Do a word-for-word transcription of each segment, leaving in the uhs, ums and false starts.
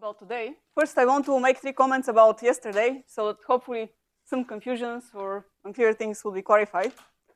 about today. First, I want to make three comments about yesterday, so that hopefully some confusions or unclear things will be clarified.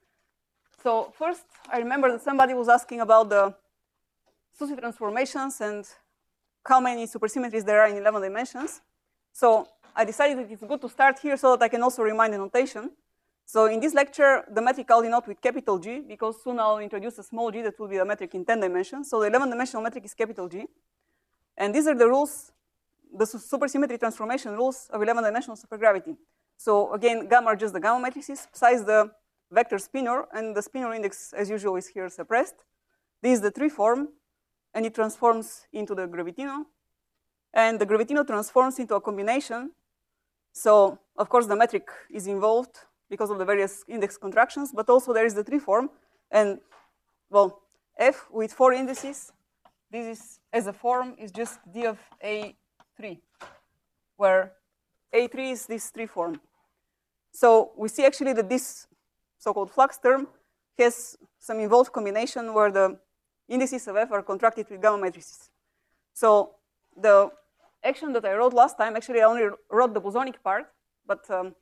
So first, I remember that somebody was asking about the Susy transformations and how many supersymmetries there are in eleven dimensions. So I decided that it's good to start here so that I can also remind the notation. So in this lecture, the metric I'll denote with capital G, because soon I'll introduce a small g that will be the metric in ten dimensions. So the eleven dimensional metric is capital G. And these are the rules, the supersymmetry transformation rules of eleven dimensional supergravity. So again, gamma are just the gamma matrices, psi is the vector spinor, and the spinor index, as usual, is here suppressed. This is the tree form, and it transforms into the gravitino. And the gravitino transforms into a combination. So, of course, the metric is involved because of the various index contractions, but also there is the tree form. And, well, F with four indices, this is, as a form, is just D of A three, where A three is this tree form. So we see actually that this so-called flux term has some involved combination where the indices of F are contracted with gamma matrices. So the action that I wrote last time, actually I only wrote the bosonic part, but um,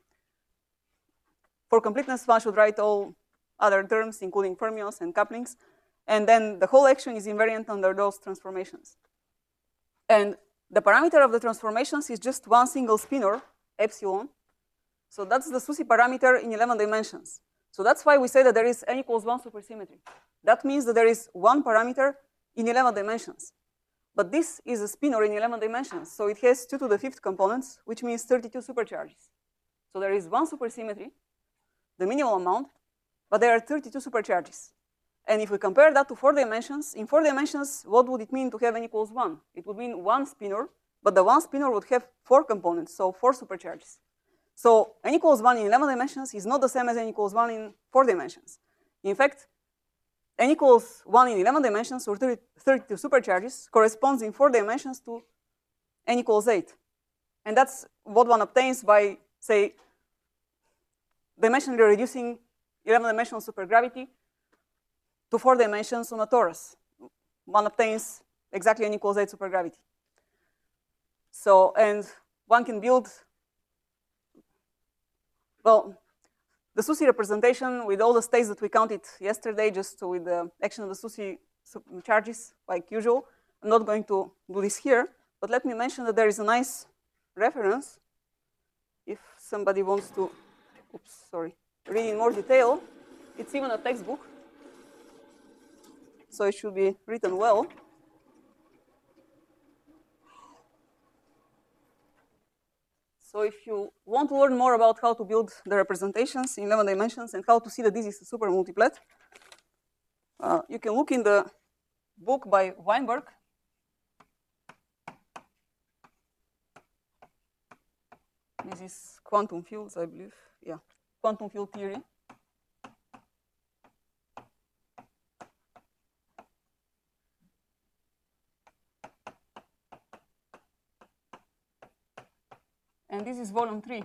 for completeness, one should write all other terms, including fermions and couplings. And then the whole action is invariant under those transformations. And the parameter of the transformations is just one single spinor, epsilon. So that's the Susy parameter in eleven dimensions. So that's why we say that there is n equals one supersymmetry. That means that there is one parameter in eleven dimensions. But this is a spinor in eleven dimensions. So it has two to the fifth components, which means thirty-two supercharges. So there is one supersymmetry, the minimal amount, but there are thirty-two supercharges. And if we compare that to four dimensions, in four dimensions, what would it mean to have n equals one? It would mean one spinor, but the one spinor would have four components, so four supercharges. So n equals one in eleven dimensions is not the same as n equals one in four dimensions. In fact, n equals one in eleven dimensions, or thirty-two supercharges, corresponds in four dimensions to n equals eight. And that's what one obtains by, say, dimensionally reducing eleven dimensional supergravity to four dimensions on a torus. One obtains exactly n equals eight supergravity. So, and one can build, well, the Susy representation with all the states that we counted yesterday, just with the action of the Susy charges, like usual. I'm not going to do this here, but let me mention that there is a nice reference if somebody wants to, oops, sorry, read in more detail. It's even a textbook, so it should be written well. So if you want to learn more about how to build the representations in eleven dimensions and how to see that this is a super multiplet, uh, you can look in the book by Weinberg. This is quantum fields, I believe. Yeah, quantum field theory. And this is volume three.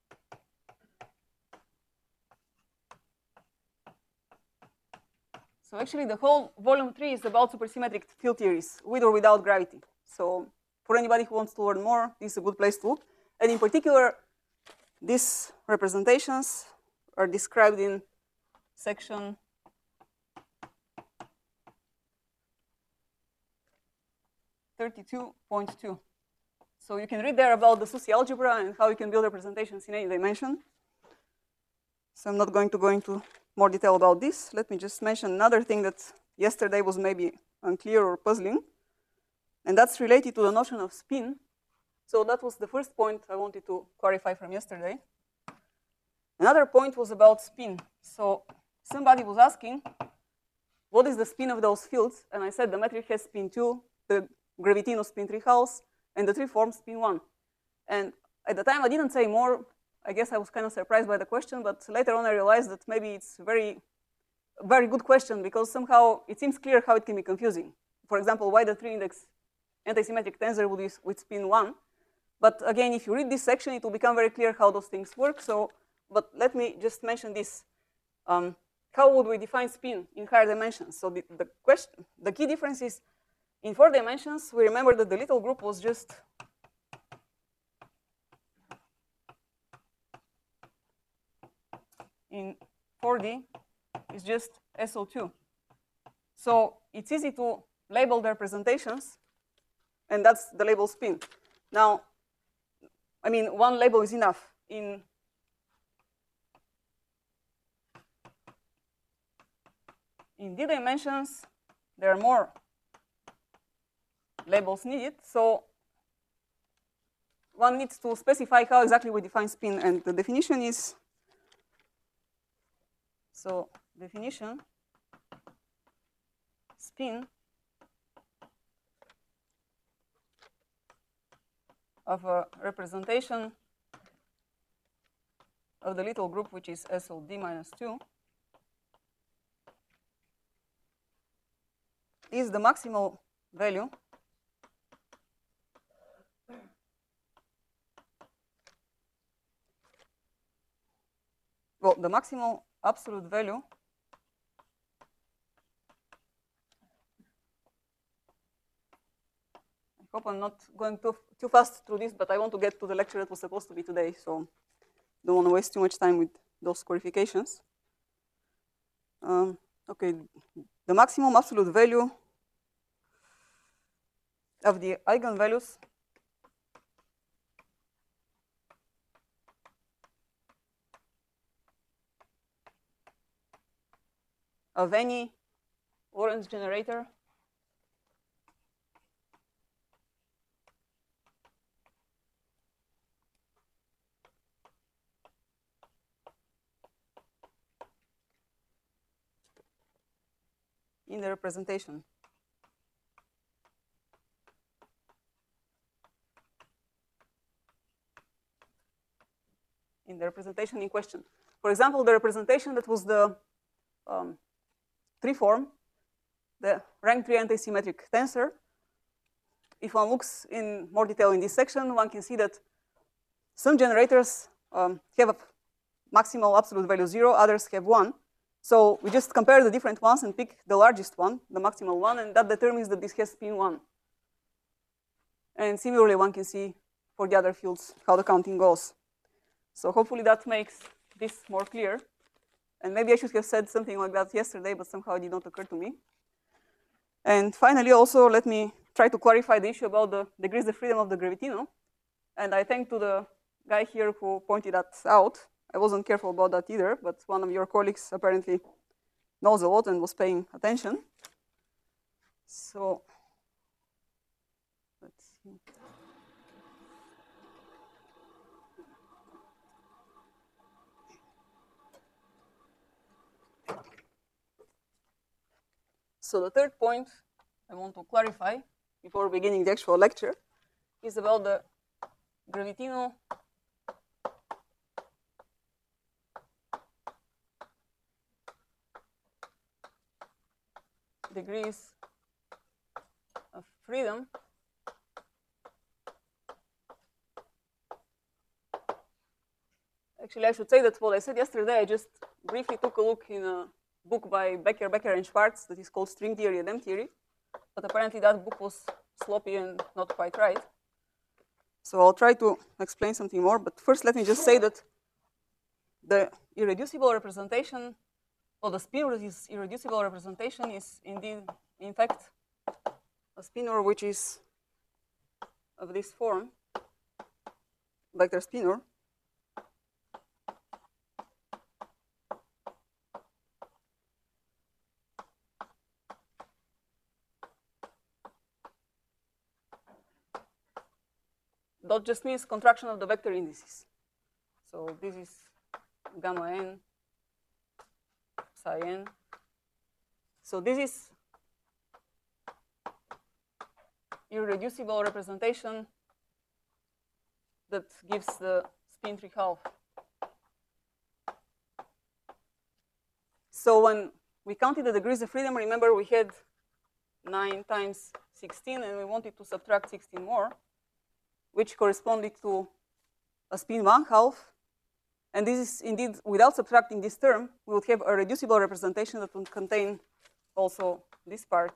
So actually, the whole volume three is about supersymmetric field theories, with or without gravity. So for anybody who wants to learn more, this is a good place to look. And in particular, these representations are described in section thirty-two point two. So you can read there about the Susy algebra and how you can build representations in any dimension. So I'm not going to go into more detail about this. Let me just mention another thing that yesterday was maybe unclear or puzzling, and that's related to the notion of spin. So that was the first point I wanted to clarify from yesterday. Another point was about spin. So somebody was asking, what is the spin of those fields? And I said the metric has spin two, the gravitino spin three halves, and the tree form spin one. And at the time, I didn't say more. I guess I was kind of surprised by the question, but later on I realized that maybe it's a very, very good question because somehow it seems clear how it can be confusing. For example, why the three index antisymmetric tensor would be with spin one. But again, if you read this section, it will become very clear how those things work. So, but let me just mention this. Um, how would we define spin in higher dimensions? So the, the question, the key difference is in four dimensions, we remember that the little group was just in four D is just S O two. So it's easy to label the representations, and that's the label spin. Now, I mean, one label is enough. In In D dimensions, there are more labels needed. So one needs to specify how exactly we define spin. And the definition is, so definition, spin of a representation of the little group, which is S O D minus two, is the maximal value well, the maximal absolute value I hope I'm not going too, too fast through this, but I want to get to the lecture that was supposed to be today, so don't want to waste too much time with those qualifications. Um, okay, the maximum absolute value of the eigenvalues of any Lorentz generator in the representation. In the representation in question. For example, the representation that was the um, tree form, the rank tree anti-symmetric tensor. If one looks in more detail in this section, one can see that some generators um, have a maximal absolute value zero, others have one. So we just compare the different ones and pick the largest one, the maximal one, and that determines that this has spin one. And similarly, one can see for the other fields how the counting goes. So hopefully that makes this more clear. And maybe I should have said something like that yesterday, but somehow it did not occur to me. And finally, also, let me try to clarify the issue about the degrees of freedom of the Gravitino. And I thank to the guy here who pointed that out. I wasn't careful about that either, but one of your colleagues apparently knows a lot and was paying attention. So let's see. So the third point I want to clarify before beginning the actual lecture is about the Gravitino degrees of freedom Actually, I should say that what I said yesterday, I just briefly took a look in a book by Becker, Becker, and Schwartz that is called String Theory and M Theory. But apparently that book was sloppy and not quite right. So I'll try to explain something more. But first, let me just say that the irreducible representation, or the spinor that is irreducible representation is indeed, in fact, a spinor which is of this form, vector spinor. Dot just means contraction of the vector indices. So this is gamma n, psi n. So this is irreducible representation that gives the spin three half. So when we counted the degrees of freedom, remember we had nine times sixteen, and we wanted to subtract sixteen more, which corresponded to a spin one half. And this is indeed, without subtracting this term, we would have a reducible representation that would contain also this part.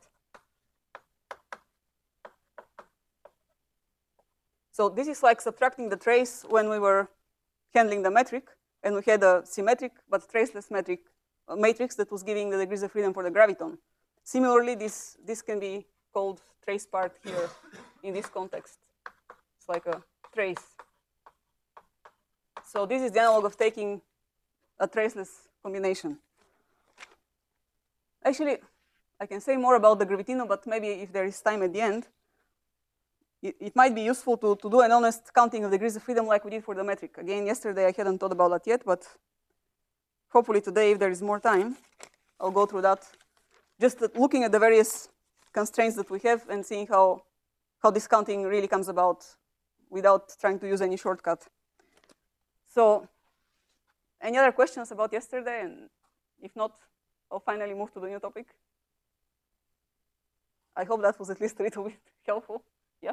So this is like subtracting the trace when we were handling the metric. and we had a symmetric but traceless metric, uh, matrix that was giving the degrees of freedom for the graviton. Similarly, this, this can be called trace part here in this context. It's like a trace. So this is the analog of taking a traceless combination. Actually, I can say more about the Gravitino, but maybe if there is time at the end, it, it might be useful to, to do an honest counting of degrees of freedom like we did for the metric. Again, yesterday I hadn't thought about that yet, but hopefully today, if there is more time, I'll go through that. Just looking at the various constraints that we have and seeing how, how this counting really comes about without trying to use any shortcut. So, any other questions about yesterday? And if not, I'll finally move to the new topic. I hope that was at least a little bit helpful. Yeah?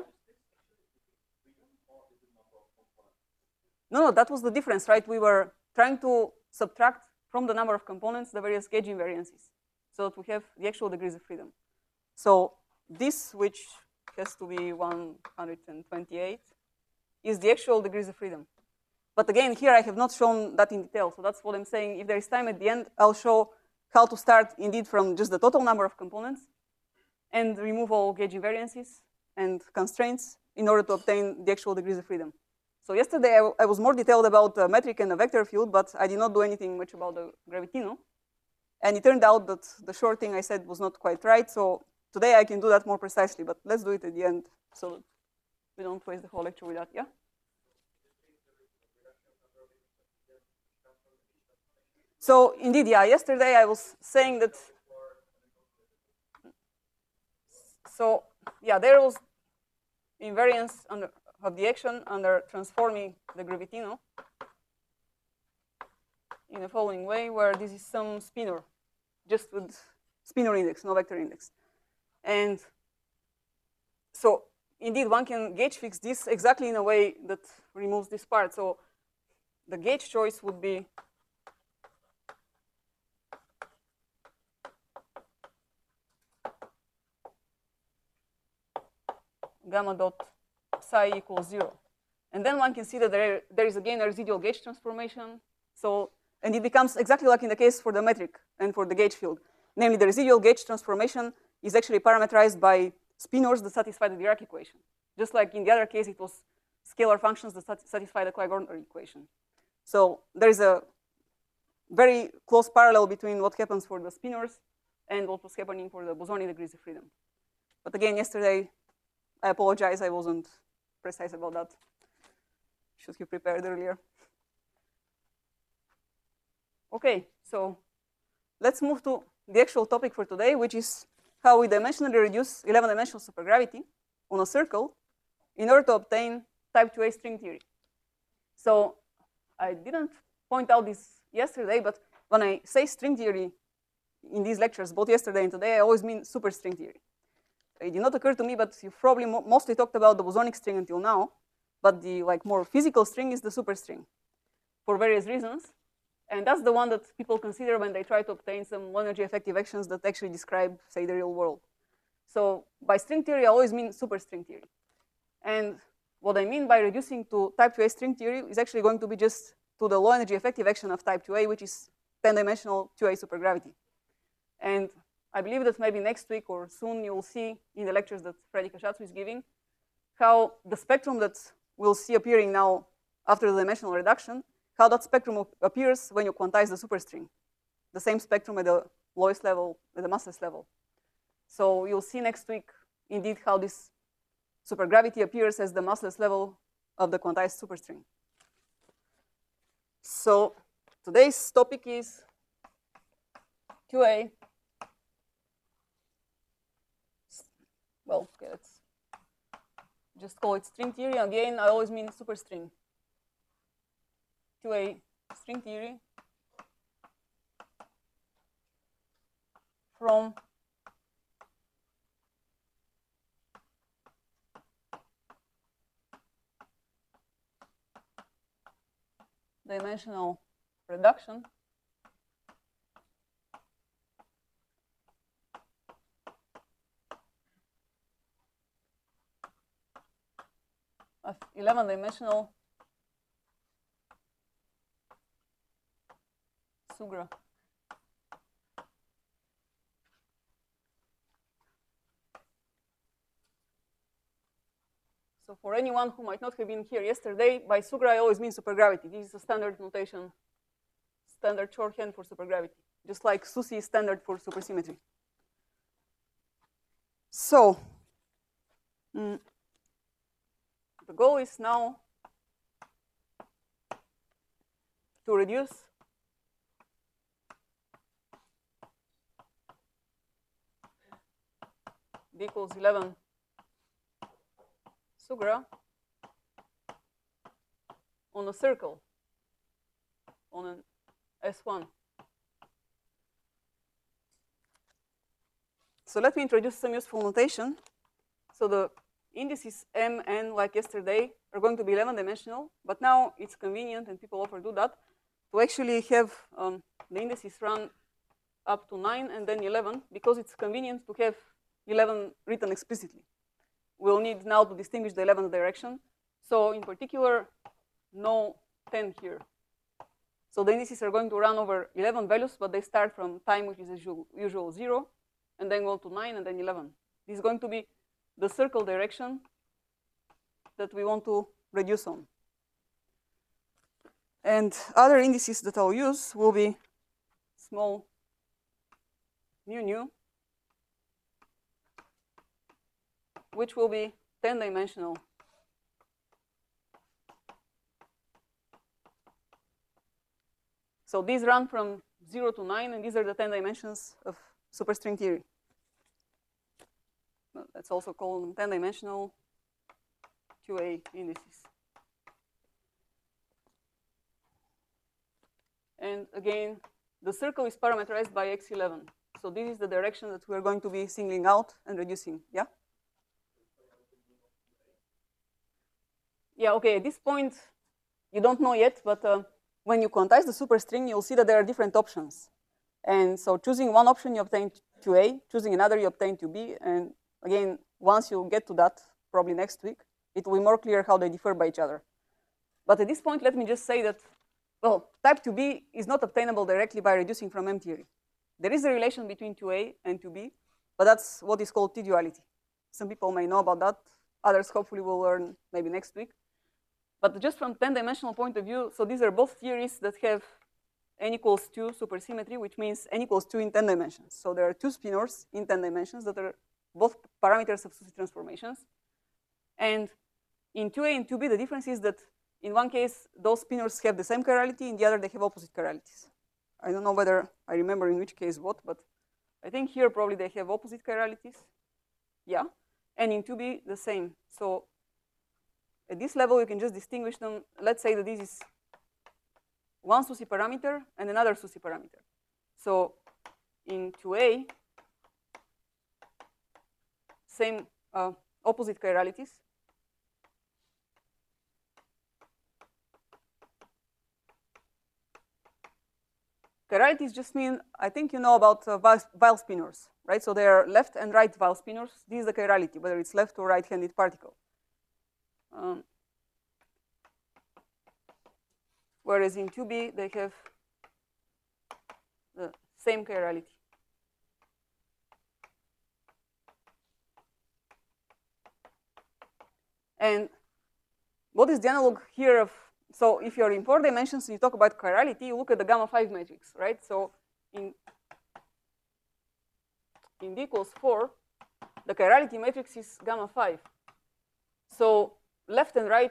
No, no, that was the difference, right? We were trying to subtract from the number of components the various gauge invariances so that we have the actual degrees of freedom. So this, which has to be one hundred twenty-eight, is the actual degrees of freedom. But again, here I have not shown that in detail. So that's what I'm saying. If there is time at the end, I'll show how to start indeed from just the total number of components and remove all gauge invariances and constraints in order to obtain the actual degrees of freedom. So yesterday I, I was more detailed about the metric and the vector field, but I did not do anything much about the Gravitino. And it turned out that the short thing I said was not quite right. So today I can do that more precisely, but let's do it at the end so that we don't waste the whole lecture with that, yeah? So indeed, yeah, yesterday I was saying that, so yeah, there was invariance under, of the action under transforming the Gravitino in the following way, where this is some spinor, just with spinor index, no vector index. And so indeed, one can gauge fix this exactly in a way that removes this part. So the gauge choice would be gamma dot psi equals zero. And then one can see that there, there is again a residual gauge transformation. So, and it becomes exactly like in the case for the metric and for the gauge field. Namely, the residual gauge transformation is actually parameterized by spinors that satisfy the Dirac equation. Just like in the other case, it was scalar functions that sat satisfy the Clyde-Gordon equation. So there is a very close parallel between what happens for the spinors and what was happening for the bosonic degrees of freedom. But again, yesterday, I apologize, I wasn't precise about that. Should have prepared earlier. Okay, so let's move to the actual topic for today, which is how we dimensionally reduce eleven-dimensional supergravity on a circle in order to obtain type two A string theory. So I didn't point out this yesterday, but when I say string theory in these lectures, both yesterday and today, I always mean superstring theory. It did not occur to me, but you probably mo mostly talked about the bosonic string until now, but the like more physical string is the superstring for various reasons. And that's the one that people consider when they try to obtain some low-energy effective actions that actually describe, say, the real world. So by string theory, I always mean superstring theory. And what I mean by reducing to type two A string theory is actually going to be just to the low-energy effective action of type two A, which is ten-dimensional two A supergravity. And I believe that maybe next week or soon you'll see in the lectures that Freddy Kashatsu is giving how the spectrum that we'll see appearing now after the dimensional reduction, how that spectrum appears when you quantize the superstring, the same spectrum at the lowest level, at the massless level. So you'll see next week, indeed, how this supergravity appears as the massless level of the quantized superstring. So today's topic is two A. Well, okay, let's just call it string theory. Again, I always mean superstring. two A string theory from dimensional reduction of eleven-dimensional Sugra. So for anyone who might not have been here yesterday, by Sugra I always mean supergravity. This is a standard notation, standard shorthand for supergravity, just like SUSY is standard for supersymmetry. So mm, the goal is now to reduce d equals eleven Sugra on a circle, on an S one. So let me introduce some useful notation. So the indices M, N, like yesterday, are going to be eleven dimensional, but now it's convenient, and people often do that, to actually have um, the indices run up to nine and then eleven, because it's convenient to have eleven written explicitly. We'll need now to distinguish the eleventh direction. So in particular, no ten here. So the indices are going to run over eleven values, but they start from time, which is usual, usual zero, and then go to nine and then eleven. This is going to be the circle direction that we want to reduce on. And other indices that I'll use will be small mu nu, which will be ten dimensional. So these run from zero to nine, and these are the ten dimensions of superstring theory. Well, let's also call them ten dimensional two A indices. And again, the circle is parameterized by x eleven. So this is the direction that we're going to be singling out and reducing. Yeah? Yeah, okay, at this point, you don't know yet, but uh, when you quantize the superstring, you'll see that there are different options. And so choosing one option, you obtain two A, choosing another, you obtain two B. And again, once you get to that, probably next week, it will be more clear how they differ by each other. But at this point, let me just say that, well, type two B is not obtainable directly by reducing from M theory. There is a relation between two A and two B, but that's what is called T-duality. Some people may know about that. Others hopefully will learn maybe next week. But just from ten-dimensional point of view, so these are both theories that have n equals two supersymmetry, which means n equals two in ten dimensions. So there are two spinors in ten dimensions that are both parameters of SUSY transformations. And in two A and two B, the difference is that in one case, those spinors have the same chirality, in the other, they have opposite chiralities. I don't know whether I remember in which case what, but I think here probably they have opposite chiralities. Yeah. And in two B, the same. So at this level, you can just distinguish them. Let's say that this is one SUSY parameter and another SUSY parameter. So in two A, same uh, opposite chiralities. Chiralities just mean, I think you know about uh, Weyl spinors, right? So they are left and right Weyl spinors. This is the chirality, whether it's left or right-handed particle. Um, whereas in two B, they have the same chirality. And what is the analog here of, so if you're in four dimensions and you talk about chirality, you look at the gamma five matrix, right? So in, in D equals four, the chirality matrix is gamma five. So left and right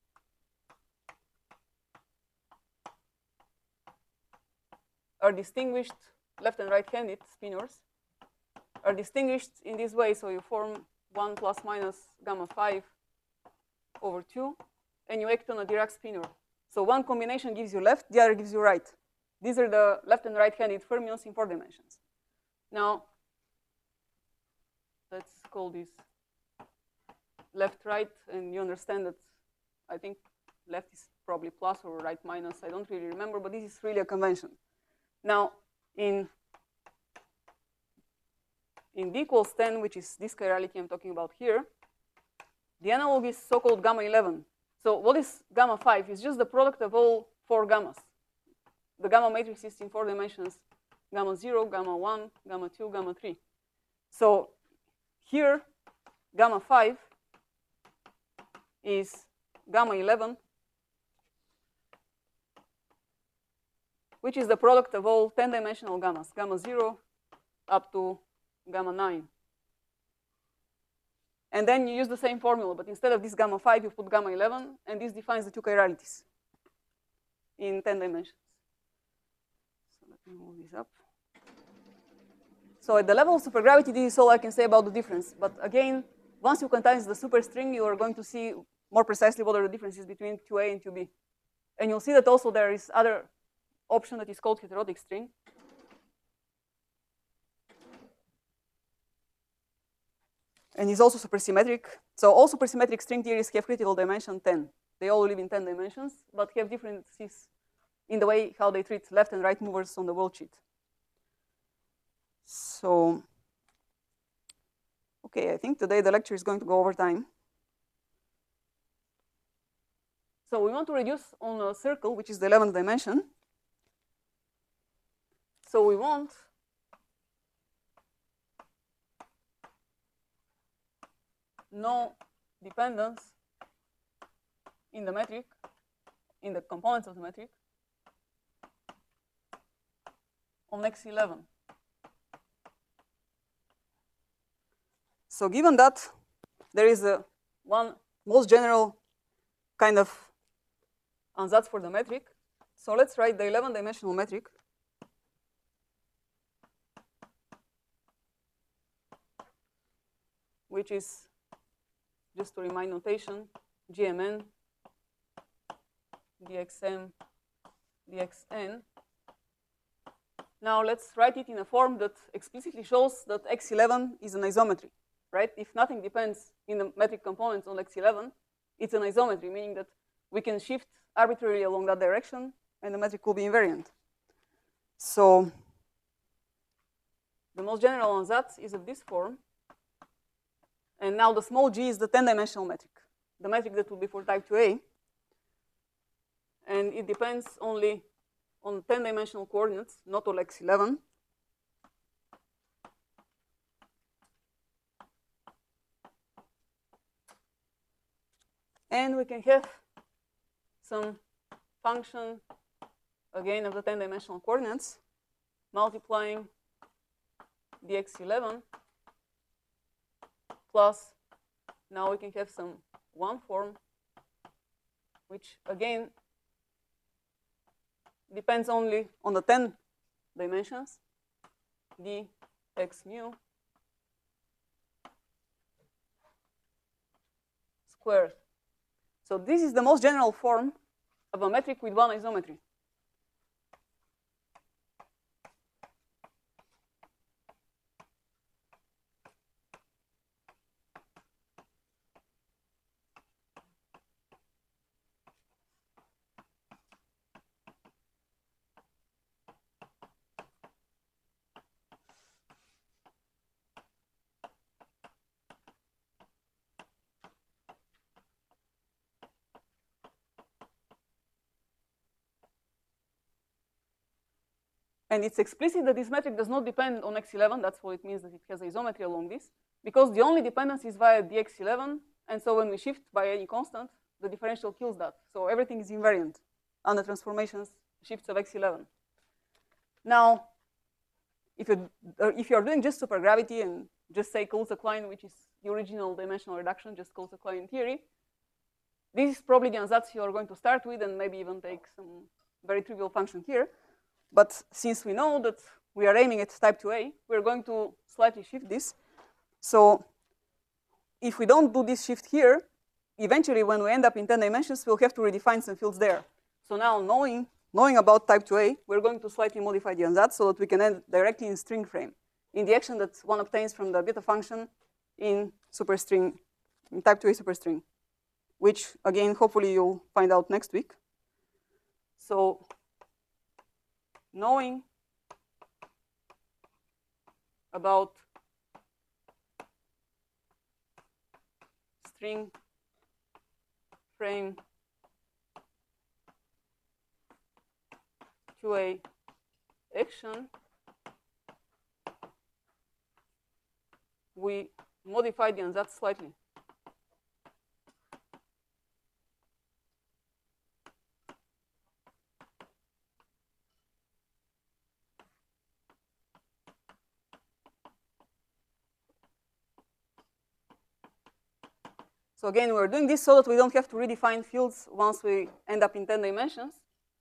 are distinguished, left and right-handed spinors are distinguished in this way. So you form one plus minus gamma five over two, and you act on a Dirac spinor. So one combination gives you left, the other gives you right. These are the left and right-handed fermions in four dimensions. Now, let's call this left-right, and you understand that I think left is probably plus or right minus. I don't really remember, but this is really a convention. Now, in, in D equals ten, which is this chirality I'm talking about here, the analog is so-called gamma eleven. So what is gamma five? It's just the product of all four gammas. the gamma matrix is in four dimensions, gamma zero, gamma one, gamma two, gamma three. So here, gamma five is gamma eleven, which is the product of all ten-dimensional gammas, gamma zero up to gamma nine. And then you use the same formula, but instead of this gamma five, you put gamma eleven, and this defines the two chiralities in ten dimensions. So let me move this up. So at the level of supergravity, this is all I can say about the difference. But again, once you quantize the superstring, you are going to see more precisely what are the differences between two A and two B. And you'll see that also there is other option that is called heterotic string. And is also supersymmetric. So all supersymmetric string theories have critical dimension ten. They all live in ten dimensions, but have differences in the way how they treat left and right movers on the world sheet. So, okay, I think today the lecture is going to go over time. So we want to reduce on a circle, which is the eleventh dimension. So we want no dependence in the metric, in the components of the metric, on X eleven. So given that there is a one most general kind of ansatz for the metric, so let's write the eleven dimensional metric. Which is, just to remind notation, G M N, D X M, D X N. Now let's write it in a form that explicitly shows that X eleven is an isometry, right? If nothing depends in the metric components on X eleven, it's an isometry, meaning that we can shift arbitrarily along that direction and the metric will be invariant. So the most general ansatz is of this form. And now the small g is the ten-dimensional metric, the metric that will be for type two A. And it depends only on ten-dimensional coordinates, not on X eleven. And we can have some function, again, of the ten-dimensional coordinates, multiplying the X eleven. Plus, now we can have some one form, which again depends only on the ten dimensions, d x mu squared. So this is the most general form of a metric with one isometry. And it's explicit that this metric does not depend on X eleven. That's what it means that it has isometry along this, because the only dependence is via the X eleven. And so when we shift by any constant, the differential kills that. So everything is invariant on the transformations shifts of X eleven. Now, if you uh, if you are doing just supergravity and just say Coulson-Klein, which is the original dimensional reduction, just Coulson-Klein theory, this is probably the ansatz you are going to start with, and maybe even take some very trivial function here. But since we know that we are aiming at type two A, we're going to slightly shift this. So if we don't do this shift here, eventually when we end up in ten dimensions, we'll have to redefine some fields there. So now knowing, knowing about type two A, we're going to slightly modify the ansatz so that we can end directly in string frame, in the action that one obtains from the beta function in superstring, in type two A superstring, which again, hopefully you'll find out next week. So knowing about string frame two A action, we modify the ansatz slightly. So again, we're doing this so that we don't have to redefine fields once we end up in ten dimensions.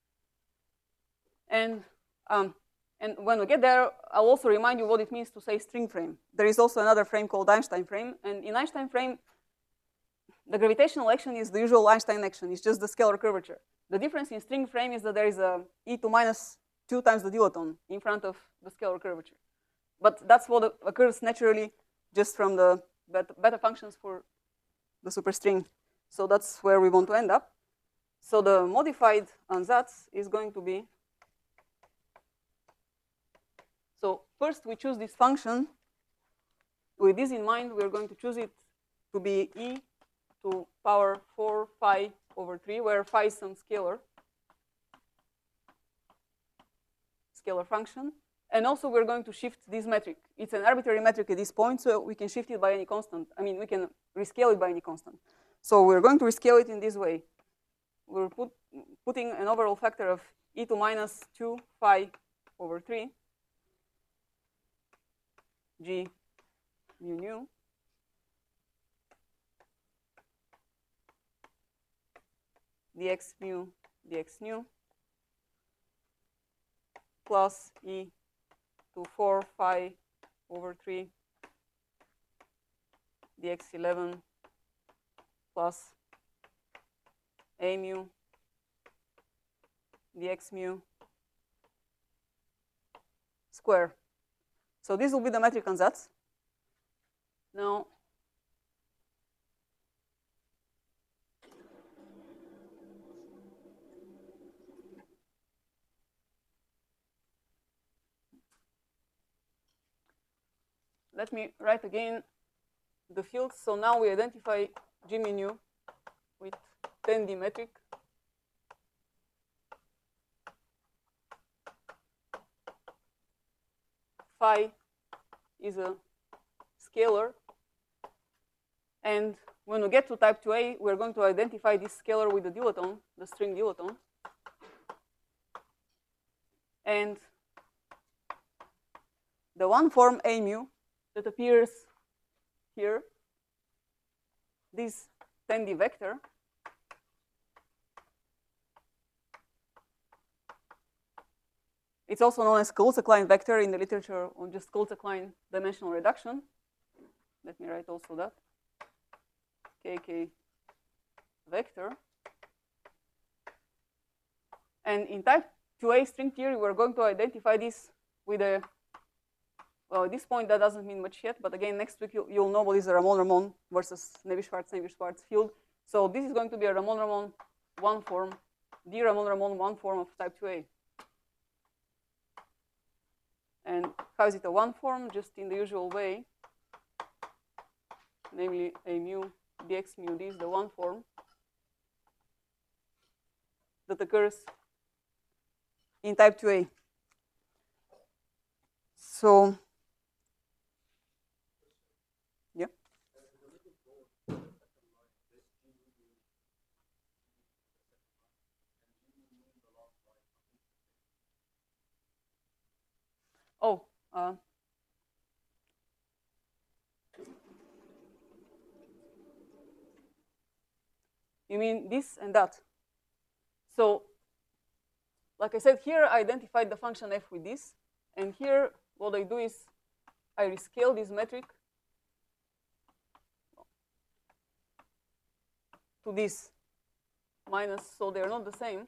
And, um, and when we get there, I'll also remind you what it means to say string frame. There is also another frame called Einstein frame. And in Einstein frame, the gravitational action is the usual Einstein action. It's just the scalar curvature. The difference in string frame is that there is a e to minus two times the dilaton in front of the scalar curvature. But that's what occurs naturally just from the beta, beta functions for the superstring. So that's where we want to end up. So the modified ansatz is going to be, so first we choose this function. With this in mind, we're going to choose it to be e to power four phi over three, where phi is some scalar, scalar function. And also we're going to shift this metric. It's an arbitrary metric at this point, so we can shift it by any constant. I mean, we can rescale it by any constant. So we're going to rescale it in this way. We're put, putting an overall factor of e to minus two phi over three, g mu nu, dx mu dx nu, plus e to four phi over three dx eleven plus a mu dx mu square. So this will be the metric ansatz. Now, let me write again the fields. So now we identify G mu nu with ten D metric. Phi is a scalar. And when we get to type two A, we're going to identify this scalar with the dilaton, the string dilaton. And the one form A mu that appears here, this ten D vector, it's also known as Kaluza-Klein vector in the literature on just Kaluza-Klein dimensional reduction. Let me write also that. K K vector. And in type two A string theory, we're going to identify this with a, well, at this point, that doesn't mean much yet. But again, next week, you'll, you'll know what is a Ramon-Ramon versus Navier-Schwarz, Navier-Schwarz field. So this is going to be a Ramon-Ramon one form, the Ramon-Ramon one form of type two A. And how is it a one form? Just in the usual way, namely a mu dx mu d is the one form that occurs in type two A. So, yeah. Oh, uh, you mean this and that? So, like I said, here I identified the function f with this. And here, what I do is I rescale this metric to this minus, so they're not the same.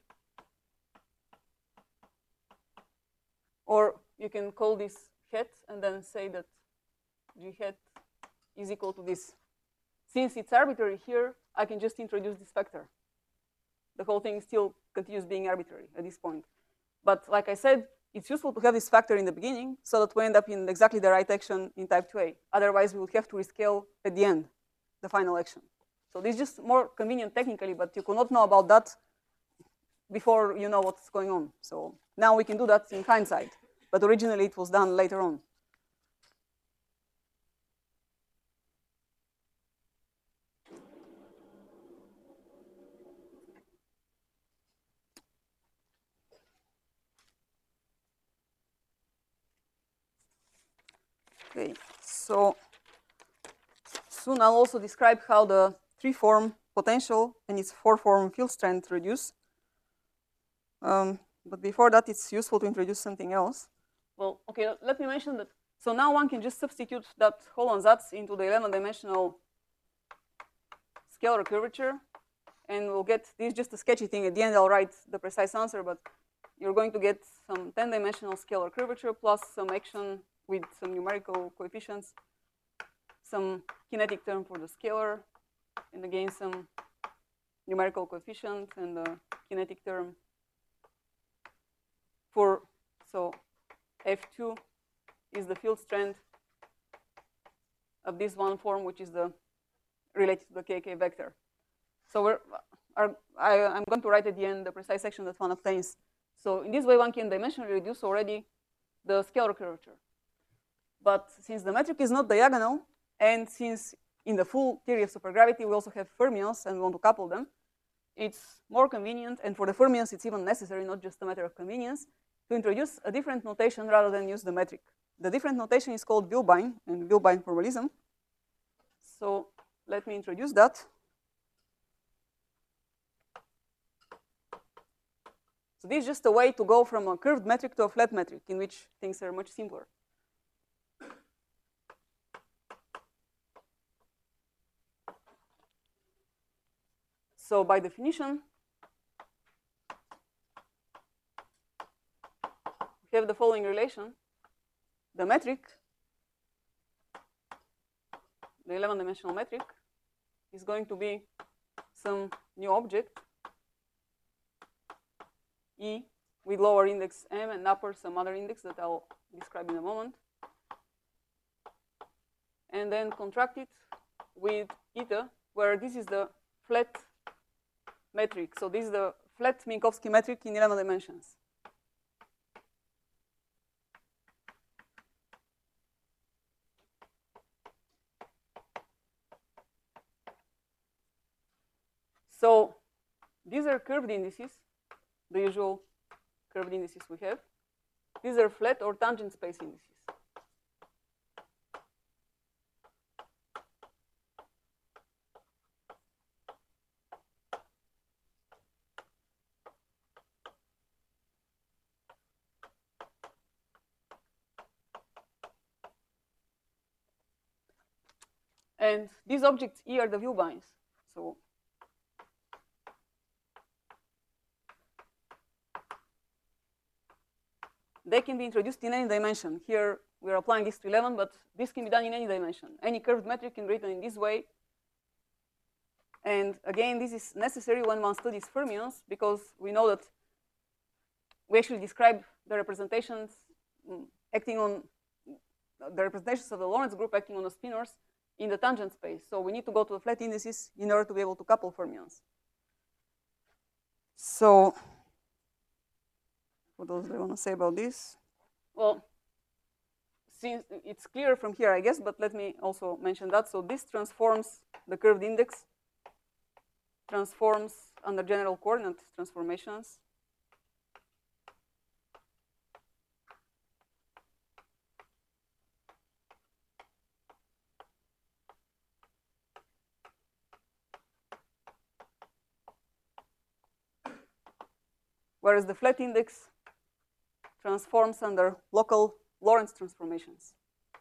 Or you can call this hat and then say that g hat is equal to this. Since it's arbitrary here, I can just introduce this factor. The whole thing still continues being arbitrary at this point. But like I said, it's useful to have this factor in the beginning so that we end up in exactly the right action in type two A. Otherwise, we would have to rescale at the end, the final action. So this is just more convenient technically, but you could not know about that before you know what's going on. So now we can do that in hindsight, but originally it was done later on. Okay, so soon I'll also describe how the three-form potential and its four-form field strength reduce. Um, but before that, it's useful to introduce something else. Well, okay, let me mention that. So now one can just substitute that whole ansatz into the eleven-dimensional scalar curvature, and we'll get this is just a sketchy thing. At the end, I'll write the precise answer, but you're going to get some ten-dimensional scalar curvature plus some action with some numerical coefficients, some kinetic term for the scalar, and again some numerical coefficient and the kinetic term for, so F two is the field strength of this one form, which is the related to the K K vector. So we're, our, I, I'm going to write at the end the precise action that one obtains. So in this way, one can dimensionally reduce already the scalar curvature. But since the metric is not diagonal, and since in the full theory of supergravity we also have fermions and we want to couple them, it's more convenient, and for the fermions it's even necessary, not just a matter of convenience, to introduce a different notation rather than use the metric. The different notation is called Wilbine and Wilbine formalism. So let me introduce that. So this is just a way to go from a curved metric to a flat metric in which things are much simpler. So by definition, we have the following relation. The metric, the eleven-dimensional metric, is going to be some new object, E, with lower index M and upper some other index that I'll describe in a moment. And then contract it with eta, where this is the flat metric. So this is the flat Minkowski metric in eleven dimensions. So these are curved indices, the usual curved indices we have. These are flat or tangent space indices. And these objects E are the Wilbines. So they can be introduced in any dimension. Here we're applying this to eleven, but this can be done in any dimension. Any curved metric can be written in this way. And again, this is necessary when one studies fermions, because we know that we actually describe the representations acting on the representations of the Lorentz group acting on the spinors in the tangent space. So we need to go to the flat indices in order to be able to couple fermions. So what else do I want to say about this? Well, since it's clear from here, I guess, but let me also mention that. So this transforms the curved index, transforms under general coordinate transformations. Whereas the flat index transforms under local Lorentz transformations.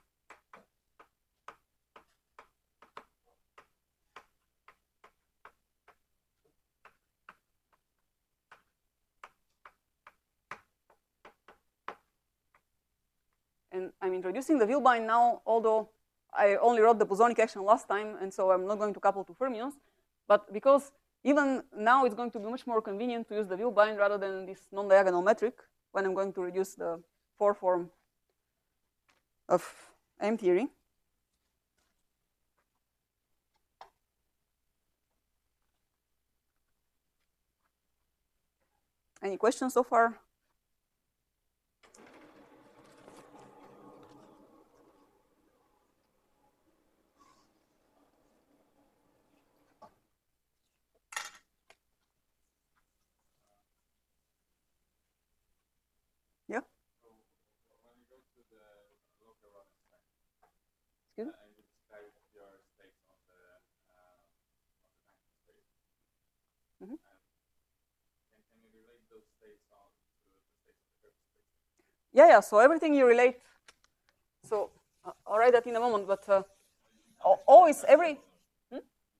And I'm introducing the Wilbine now, although I only wrote the bosonic action last time, and so I'm not going to couple to fermions. But because even now it's going to be much more convenient to use the Wilbine rather than this non-diagonal metric when I'm going to reduce the four form of M theory. Any questions so far? Yeah. Excuse me? Mm-hmm. Yeah, yeah. So everything you relate. So uh, I'll write that in a moment. But uh, always every. Hmm?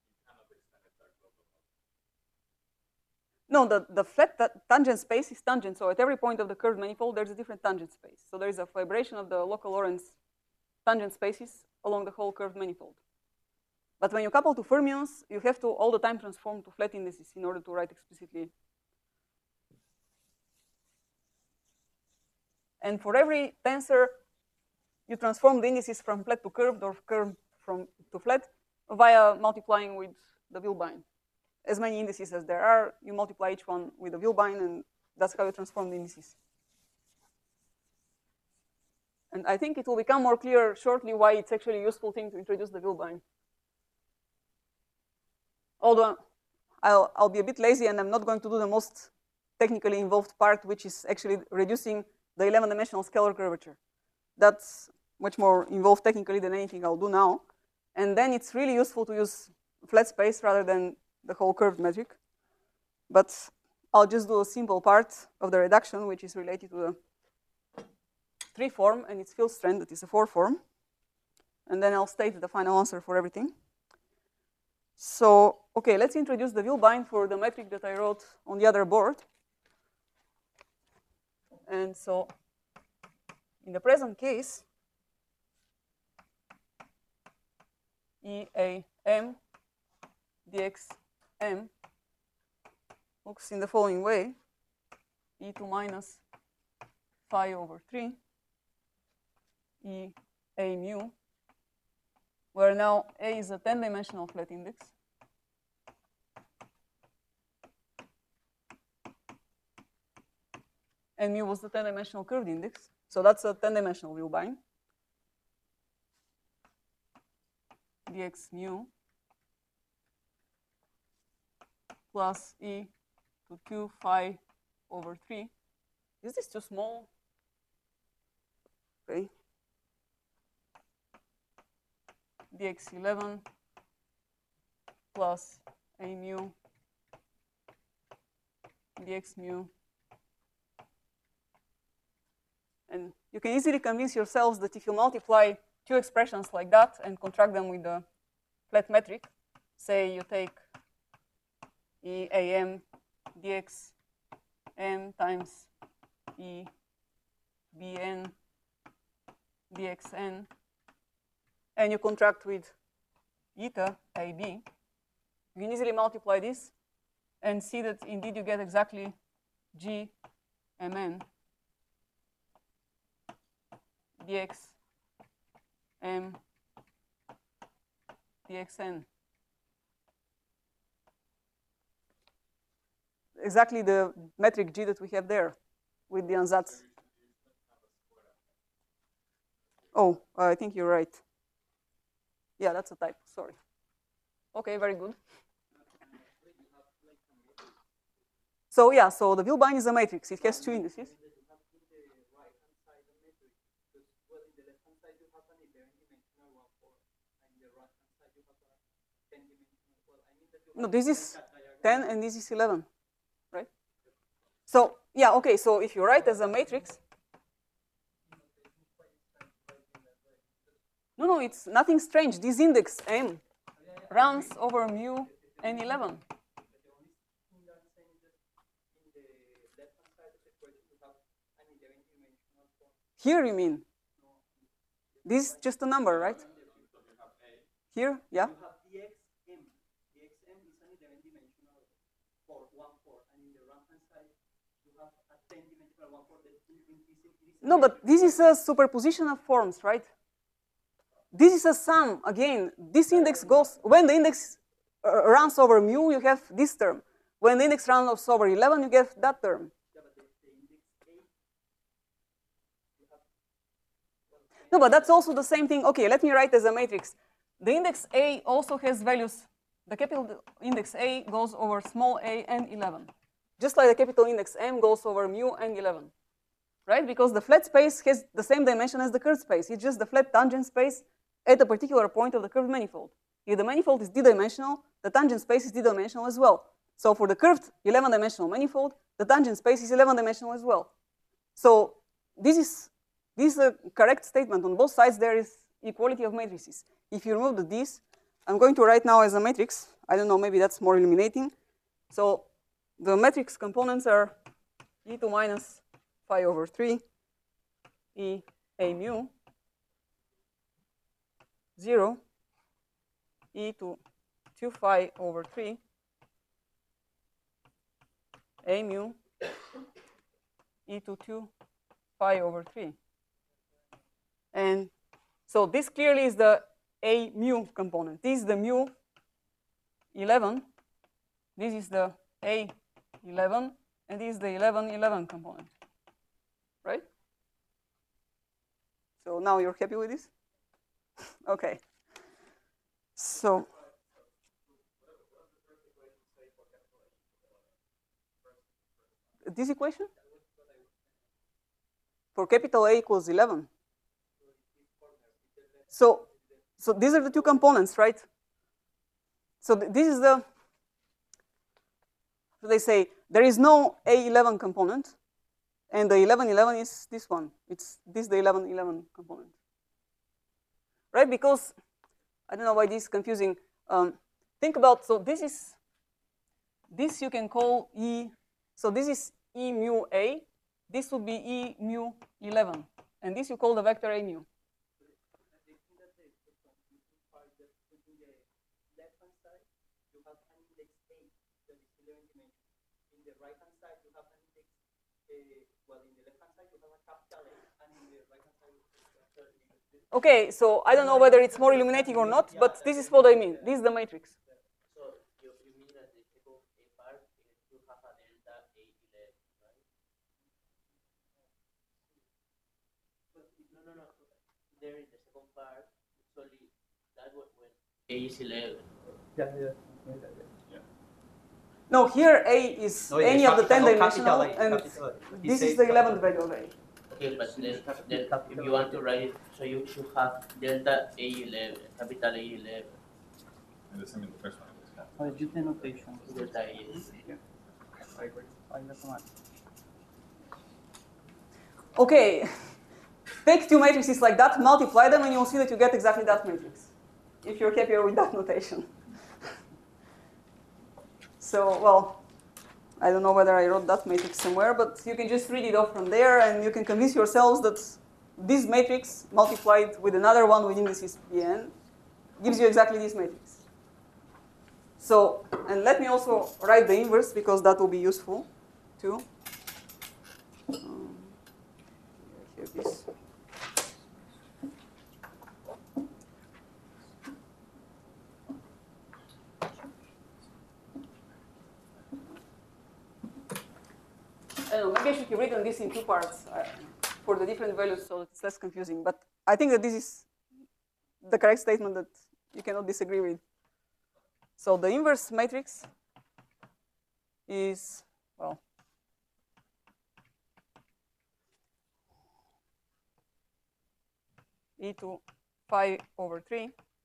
No, the the flat tangent space is tangent. So at every point of the curved manifold, there's a different tangent space. So there is a vibration of the local Lorentz tangent spaces along the whole curved manifold. But when you couple to fermions, you have to all the time transform to flat indices in order to write explicitly. And for every tensor, you transform the indices from flat to curved or curved from to flat via multiplying with the Wilbein. As many indices as there are, you multiply each one with the Wilbein, and that's how you transform the indices. And I think it will become more clear shortly why it's actually a useful thing to introduce the Wilbein. Although I'll, I'll be a bit lazy and I'm not going to do the most technically involved part, which is actually reducing the eleven-dimensional scalar curvature. That's much more involved technically than anything I'll do now. And then it's really useful to use flat space rather than the whole curved metric. But I'll just do a simple part of the reduction, which is related to the three form and its field strength, that is a four form. And then I'll state the final answer for everything. So, okay, let's introduce the Wilbein for the metric that I wrote on the other board. And so, in the present case, E A M dx m looks in the following way: E two minus phi over three E A mu, where now A is a ten-dimensional flat index. And mu was the ten-dimensional curved index. So that's a ten-dimensional Wilbein. Dx mu plus E to Q phi over three. Is this too small? Okay. Dx eleven plus A mu dx mu. And you can easily convince yourselves that if you multiply two expressions like that and contract them with the flat metric, say you take E A M dx n times E B N dx n, and you contract with eta A B, you can easily multiply this and see that indeed you get exactly G M N dx m dxn. Exactly the metric G that we have there with the ansatz. Oh, uh, I think you're right. Yeah, that's a type, sorry. Okay, very good. So yeah, so the Wilbein is a matrix. It has two indices. No, this is ten and this is eleven, right? So yeah, okay, so if you write as a matrix, no, no, it's nothing strange. This index M runs over mu n eleven. Here you mean? This is just a number, right? Here, yeah? No, but this is a superposition of forms, right? This is a sum. Again, this index goes, when the index uh, runs over mu, you have this term. When the index runs over eleven, you get that term. No, but that's also the same thing. Okay, let me write as a matrix. The index A also has values. The capital index A goes over small a and eleven. Just like the capital index M goes over mu and eleven. Right? Because the flat space has the same dimension as the curved space. It's just the flat tangent space at a particular point of the curved manifold. If the manifold is d-dimensional, the tangent space is d-dimensional as well. So for the curved eleven-dimensional manifold, the tangent space is eleven-dimensional as well. So this is, this is a correct statement. On both sides, there is equality of matrices. If you remove the d's, I'm going to write now as a matrix. I don't know, maybe that's more illuminating. So the matrix components are e to minus phi over three, e a mu, zero, e to two phi over three, a mu, e to two phi over three. And so this clearly is the a mu component. This is the mu eleven. This is the a eleven. And this is the eleven eleven component. Right? So now you're happy with this? Okay. So this equation? For capital A equals eleven. So, so these are the two components, right? So th this is the, so they say there is no A eleven component, and the eleven eleven is this one. It's this the eleven eleven component, right? Because I don't know why this is confusing. Um, think about, so this is, this you can call E, so this is E mu A. This would be E mu eleven, and this you call the vector A mu. Okay, so I don't know whether it's more illuminating or not, but this is what I mean. This is the matrix. So you, you mean that the second A part you have a delta A eleven, right? But no, no, no. There in the second part, it's only that was when A is eleven. Yeah, yeah. yeah. No, here A is no, any of the ten dimensional, and this is the eleventh value of A. Okay, but then, then if you want to write it, so you should have delta A eleven, capital A eleven. And the same in the first one. Oh, just the notation. Delta A eleven. Yeah. I agree. I recommend. Okay, take two matrices like that, multiply them, and you'll see that you get exactly that matrix, if you're happier with that notation. So, well, I don't know whether I wrote that matrix somewhere, but you can just read it off from there, and you can convince yourselves that this matrix multiplied with another one with indices Pn gives you exactly this matrix. So, and let me also write the inverse, because that will be useful too. Um, here, this. I don't know, maybe I should have written this in two parts uh, for the different values so that it's less confusing. But I think that this is the correct statement that you cannot disagree with. So the inverse matrix is, well, e to phi over three,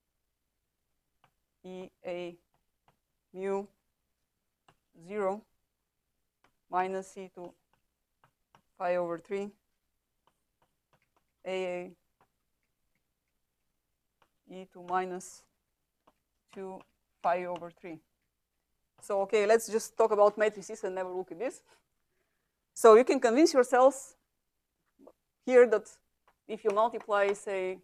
e a mu zero, minus c to phi over three, A e to minus two phi over three. So, okay, let's just talk about matrices and never look at this. So you can convince yourselves here that if you multiply, say,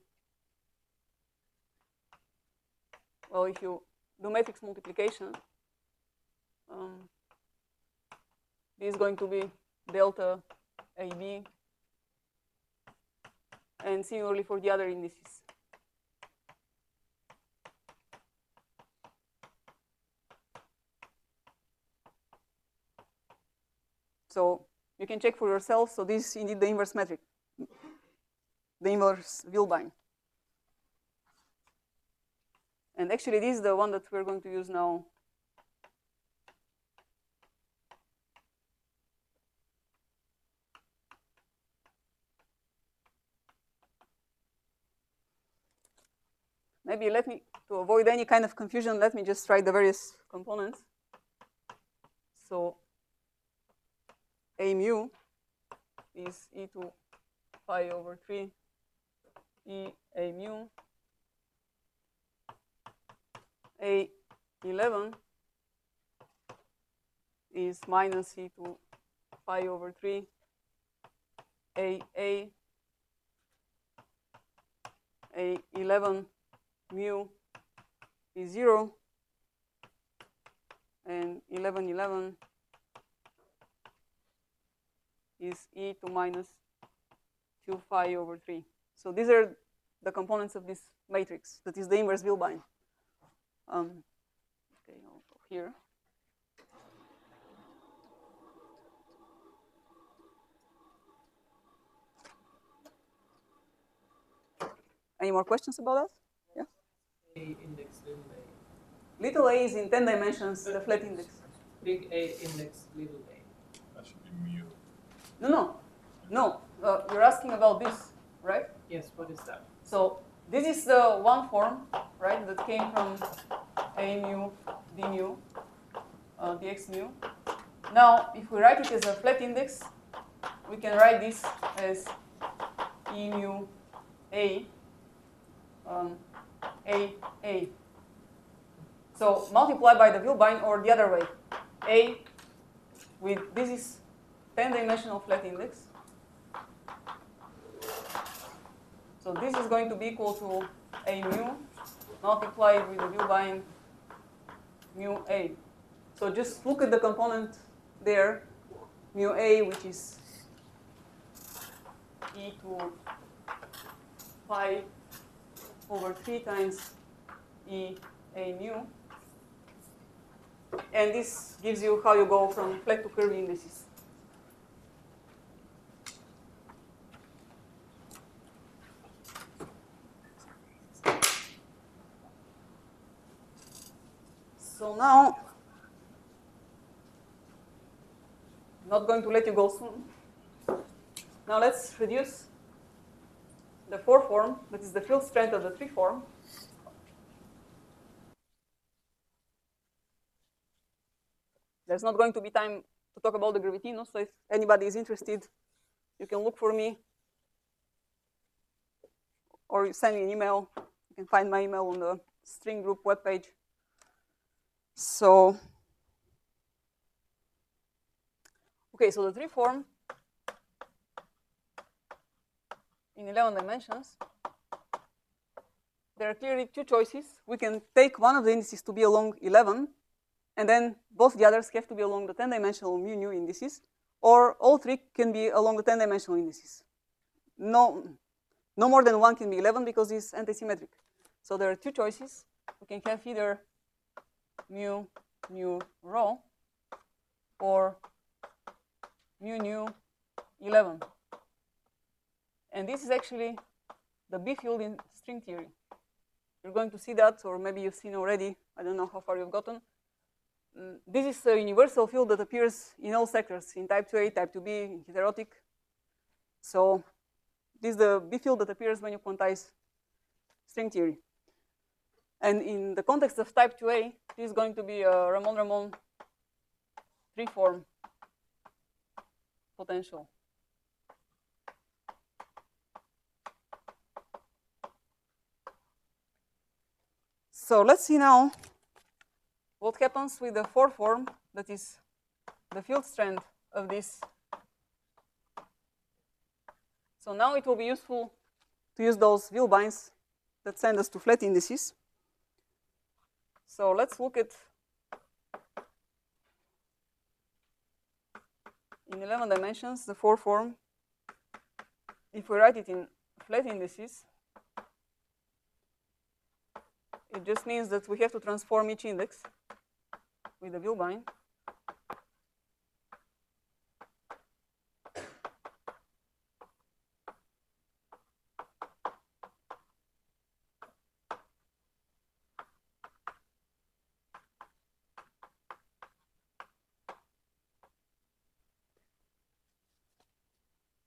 well, if you do matrix multiplication, um, this is going to be delta A B, and similarly for the other indices. So you can check for yourself. So this is indeed the inverse metric. the inverse Wilbine. And actually, this is the one that we're going to use now. Maybe let me, to avoid any kind of confusion, let me just write the various components. So A mu is e to pi over three e A mu. A eleven is minus e to pi over three A A. A eleven mu is zero, and eleven eleven is e to minus two phi over three. So these are the components of this matrix. That is the inverse Wilbine. Um, okay, I'll go here. Any more questions about that? Yeah. A index little a. Little a is in ten dimensions, the flat index. Big A index little a. That should be mu. No, no, no. Uh, you're asking about this, right? Yes, what is that? So this is the one form, right, that came from A mu, d mu, uh, dx mu. Now, if we write it as a flat index, we can write this as E mu A, um, A, A. So multiply by the Wilbine or the other way. A with, this is ten dimensional flat index. So this is going to be equal to A mu multiplied with the Wilbine mu A. So just look at the component there, mu A, which is e to pi over three times E A mu. And this gives you how you go from flat to curvy indices. So now, I'm not going to let you go soon. Now let's reduce the four form, that is the field strength of the three form. There's not going to be time to talk about the Gravitino, so if anybody is interested, you can look for me or you send me an email. You can find my email on the string group webpage. So, okay, so the three form in eleven dimensions, there are clearly two choices. We can take one of the indices to be along eleven, and then both the others have to be along the ten dimensional mu nu indices, or all three can be along the ten dimensional indices. No, no more than one can be eleven because it's antisymmetric. So there are two choices. We can have either mu nu rho or mu nu eleven. And this is actually the B field in string theory. You're going to see that, or maybe you've seen already. I don't know how far you've gotten. Mm, this is a universal field that appears in all sectors, in type two A, type two B, in heterotic. So this is the B field that appears when you quantize string theory. And in the context of type two A, this is going to be a Ramon-Ramon three-form potential. So let's see now what happens with the four form, that is the field strength of this. So now it will be useful to use those Wilbines that send us to flat indices. So let's look at in eleven dimensions, the four form. If we write it in flat indices, it just means that we have to transform each index with the Wilbine.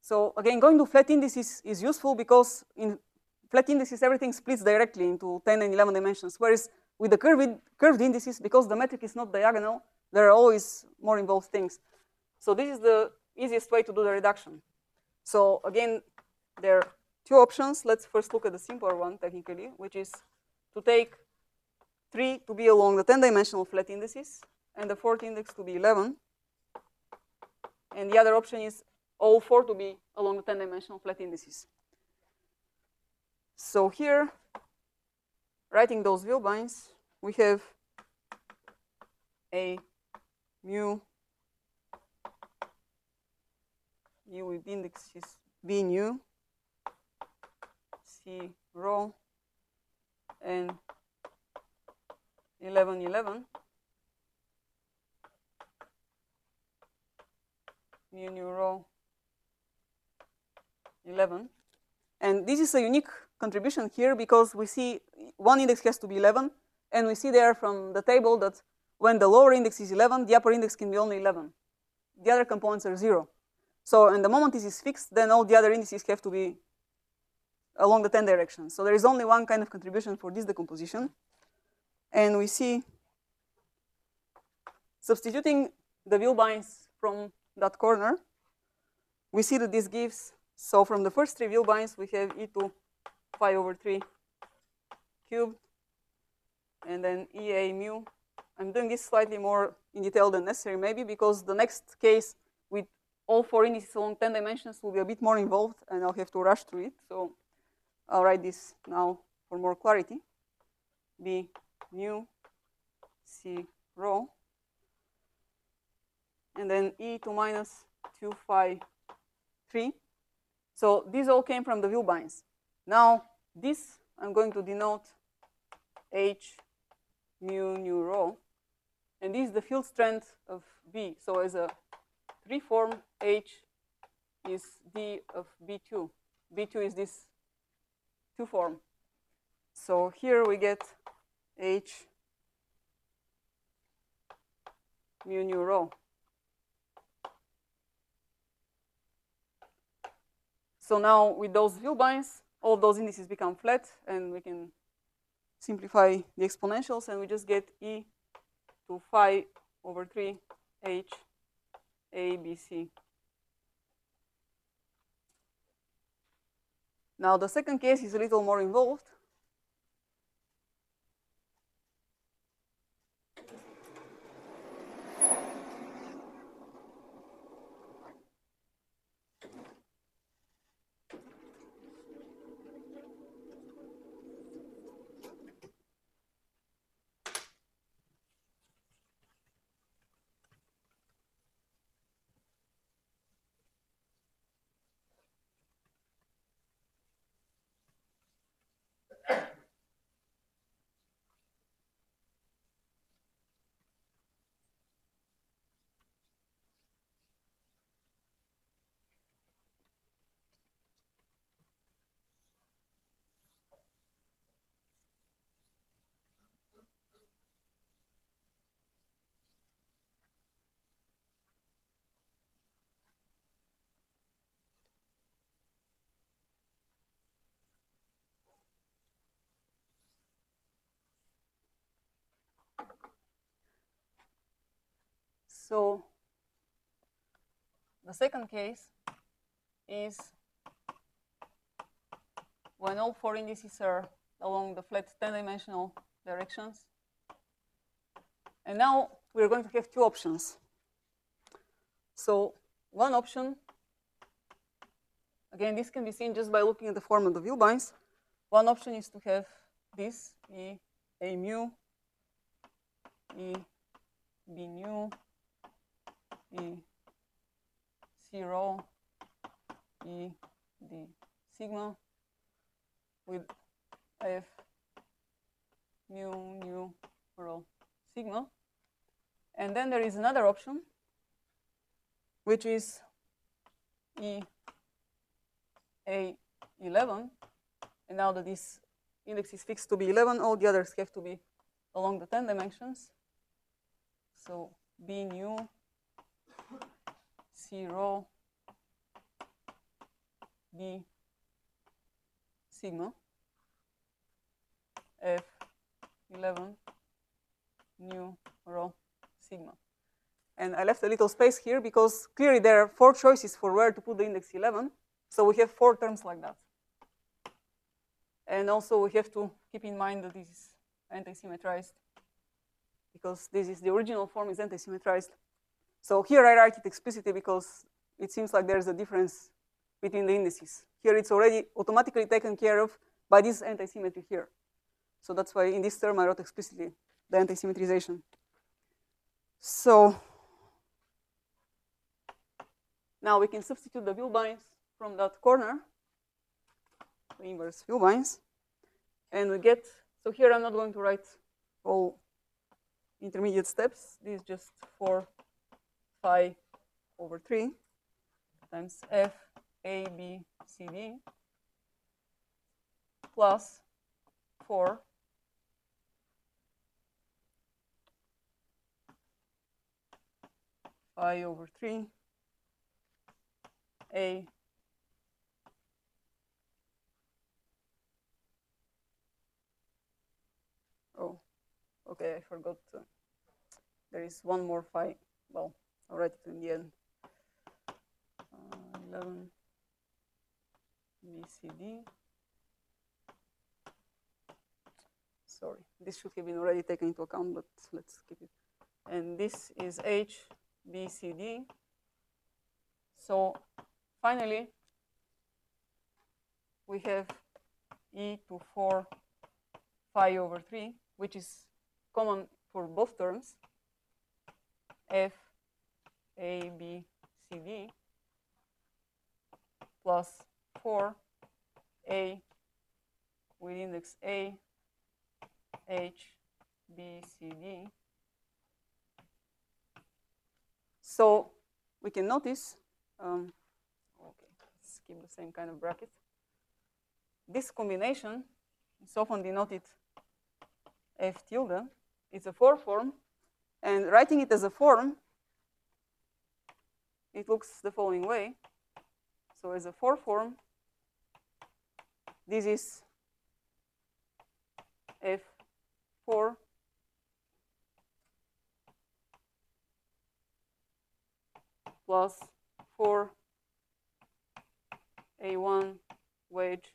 So again, going to flat indices is useful because in flat indices, everything splits directly into ten and eleven dimensions, whereas with the curved, curved indices, because the metric is not diagonal, there are always more involved things. So this is the easiest way to do the reduction. So again, there are two options. Let's first look at the simpler one, technically, which is to take three to be along the ten-dimensional flat indices, and the fourth index to be eleven. And the other option is all four to be along the ten-dimensional flat indices. So here, writing those Vilbines, we have a mu, mu with indexes b nu, c rho, and eleven, eleven, mu nu rho, eleven. And this is a unique contribution here because we see one index has to be eleven, and we see there from the table that when the lower index is eleven, the upper index can be only eleven. The other components are zero. So, and the moment this is fixed, then all the other indices have to be along the ten direction. So there is only one kind of contribution for this decomposition. And we see, substituting the Vilbines from that corner, we see that this gives, so from the first three Vilbines, we have e to phi over three cubed, and then Ea mu. I'm doing this slightly more in detail than necessary, maybe, because the next case with all four indices along ten dimensions will be a bit more involved, and I'll have to rush through it. So I'll write this now for more clarity. B mu c rho, and then e to minus two phi three. So these all came from the Vilbines. Now this I'm going to denote h mu nu rho, and this is the field strength of B. So as a three form, H is D of B two. B two is this two form. So here we get H mu nu rho. So now with those Vilbines, all of those indices become flat, and we can simplify the exponentials, and we just get e to phi over three h a b c. Now the second case is a little more involved. So the second case is when all four indices are along the flat ten-dimensional directions. And now we're going to have two options. So one option, again, this can be seen just by looking at the form of the Vilbines. One option is to have this, E A mu, E B nu, E C rho, E D sigma, with F mu nu rho sigma. And then there is another option, which is E A eleven. And now that this index is fixed to be eleven, all the others have to be along the ten dimensions. So B nu, C rho, d sigma f eleven nu rho sigma. And I left a little space here because clearly there are four choices for where to put the index eleven. So we have four terms like that. And also we have to keep in mind that this is anti-symmetrized because this is the original form is anti-symmetrized. So here I write it explicitly because it seems like there's a difference between the indices. Here it's already automatically taken care of by this anti-symmetry here. So that's why in this term I wrote explicitly the anti-symmetrization. So now we can substitute the Wilbines from that corner, the inverse Wilbines, and we get, so here I'm not going to write all intermediate steps. This is just four phi over three times f a b c d plus four phi over three a oh okay I forgot uh, there is one more phi. Well, I'll write it in the end. uh, eleven B C D. Sorry, this should have been already taken into account, but let's keep it. And this is H B C D. So finally, we have e to four phi over three, which is common for both terms, f a b c d plus four a with index a h b c d. So we can notice, um, okay, let's keep the same kind of bracket. This combination is often denoted f tilde. It's a four form, and writing it as a form, it looks the following way. So as a four form, this is f four plus four a one wedge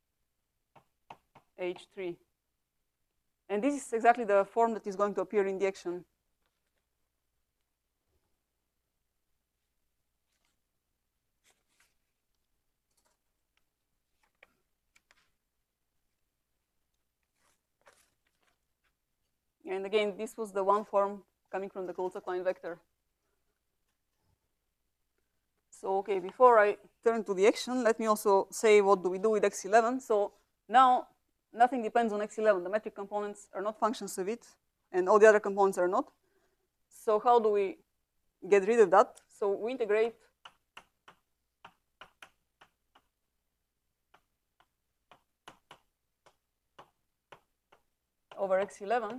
h three. And this is exactly the form that is going to appear in the action. And again, this was the one form coming from the Kaluza-Klein vector. So, okay, before I turn to the action, let me also say what do we do with x eleven. So now nothing depends on x eleven. The metric components are not functions of it, and all the other components are not. So how do we get rid of that? So we integrate over x eleven.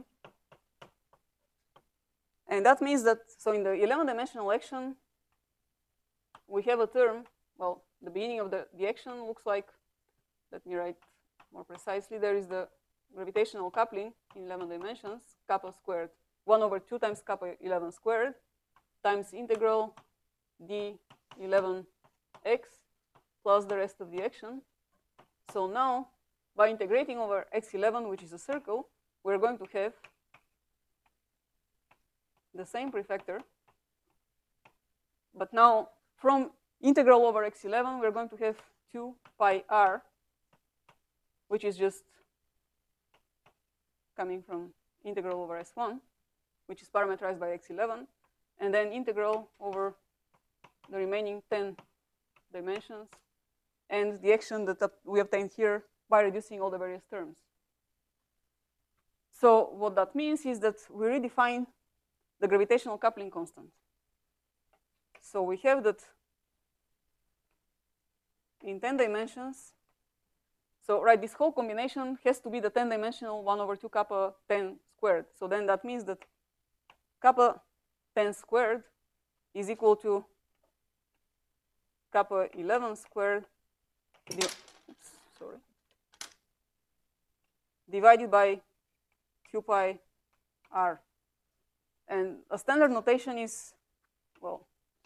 And that means that, so in the eleven dimensional action, we have a term, well, the beginning of the, the action looks like, let me write more precisely, there is the gravitational coupling in eleven dimensions, kappa squared, one over two times kappa eleven squared, times integral d eleven x plus the rest of the action. So now, by integrating over x eleven, which is a circle, we're going to have the same prefactor, but now from integral over x eleven, we're going to have two pi r, which is just coming from integral over S one, which is parameterized by x eleven, and then integral over the remaining ten dimensions, and the action that we obtained here by reducing all the various terms. So what that means is that we redefine the gravitational coupling constant. So we have that in ten dimensions. So right, this whole combination has to be the ten dimensional one over two kappa ten squared. So then that means that kappa ten squared is equal to kappa eleven squared di oops, sorry, divided by two pi r. And a standard notation is, well,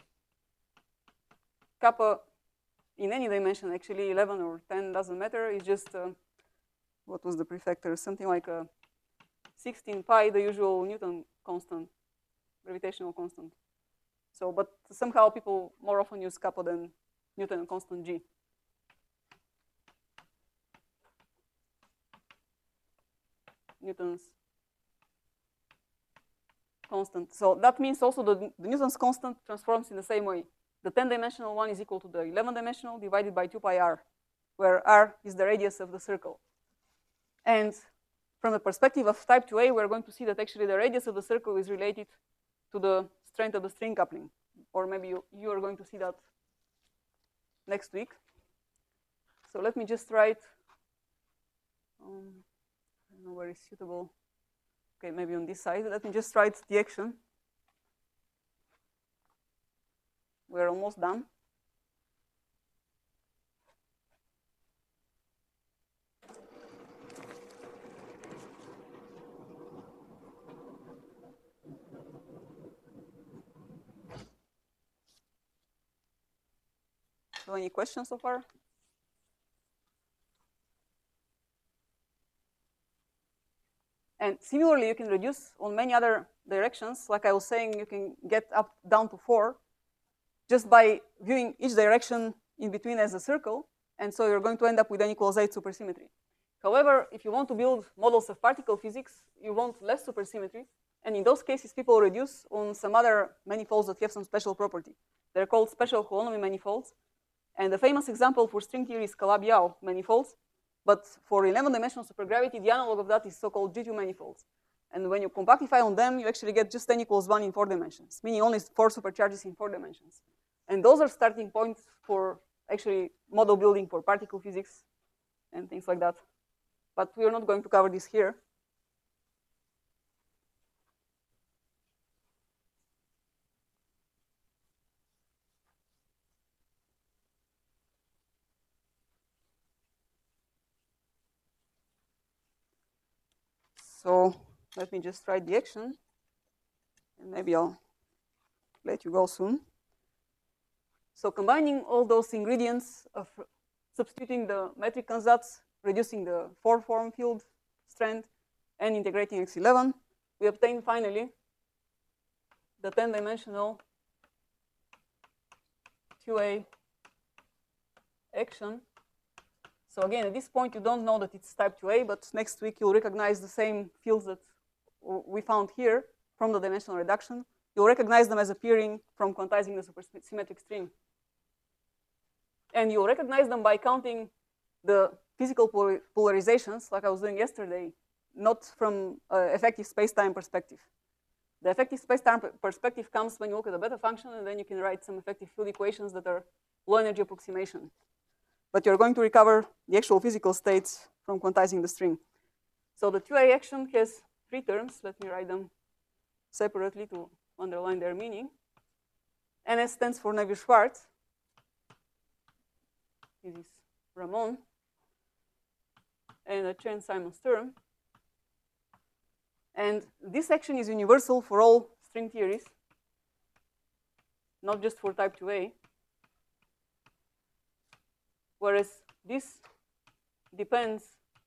kappa in any dimension, actually eleven or ten, doesn't matter. It's just, uh, what was the prefactor? Something like a sixteen pi, the usual Newton constant, gravitational constant. So, but somehow people more often use kappa than Newton constant G. Newton's constant. So that means also that the Newton's constant transforms in the same way. The ten-dimensional one is equal to the eleven-dimensional divided by two pi r, where r is the radius of the circle. And from the perspective of type two A, we're going to see that actually the radius of the circle is related to the strength of the string coupling. Or maybe you, you are going to see that next week. So let me just write, um, I don't know where is suitable. Okay, maybe on this side. Let me just write the action. We're almost done. So any questions so far? And similarly, you can reduce on many other directions. Like I was saying, you can get up down to four just by viewing each direction in between as a circle. And so you're going to end up with n equals eight supersymmetry. However, if you want to build models of particle physics, you want less supersymmetry. And in those cases, people reduce on some other manifolds that have some special property. They're called special holonomy manifolds. And the famous example for string theory is Calabi-Yau manifolds. But for eleven-dimensional supergravity, the analog of that is so-called G two manifolds. And when you compactify on them, you actually get just n equals one in four dimensions, meaning only four supercharges in four dimensions. And those are starting points for actually model building for particle physics and things like that. But we are not going to cover this here. So let me just write the action, and maybe I'll let you go soon. So combining all those ingredients of substituting the metric ansatz, reducing the four-form field strand, and integrating X eleven, we obtain finally the ten-dimensional two A action. So again, at this point, you don't know that it's type two A, but next week you'll recognize the same fields that we found here from the dimensional reduction. You'll recognize them as appearing from quantizing the supersymmetric string. And you'll recognize them by counting the physical polarizations, like I was doing yesterday, not from uh, effective space-time perspective. The effective space-time perspective comes when you look at the beta function, and then you can write some effective field equations that are low-energy approximation. But you're going to recover the actual physical states from quantizing the string. So the two A action has three terms. Let me write them separately to underline their meaning. N S stands for Navier-Schwarz. This is Ramon. And a Chern-Simons term. And this action is universal for all string theories, not just for type two A. Whereas this depends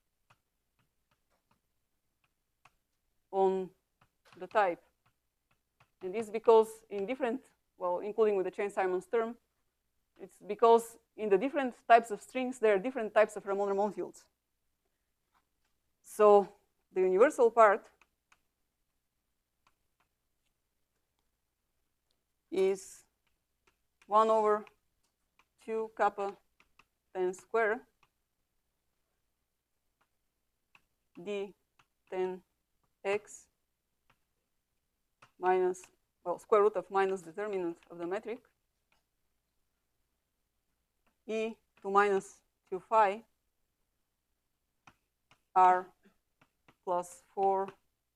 on the type. And this is because in different, well, including with the Chern-Simons term, it's because in the different types of strings, there are different types of Ramon-Ramon fields. So the universal part is one over two kappa ten square d ten x minus, well, square root of minus determinant of the metric e to minus two phi r plus four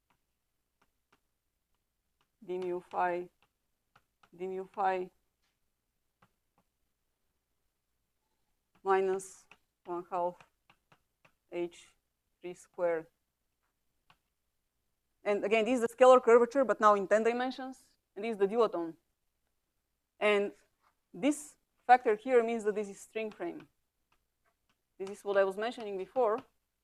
d mu phi d mu phi minus one half h three squared. And again, this is the scalar curvature, but now in ten dimensions, and this is the duotone. And this factor here means that this is string frame. This is what I was mentioning before.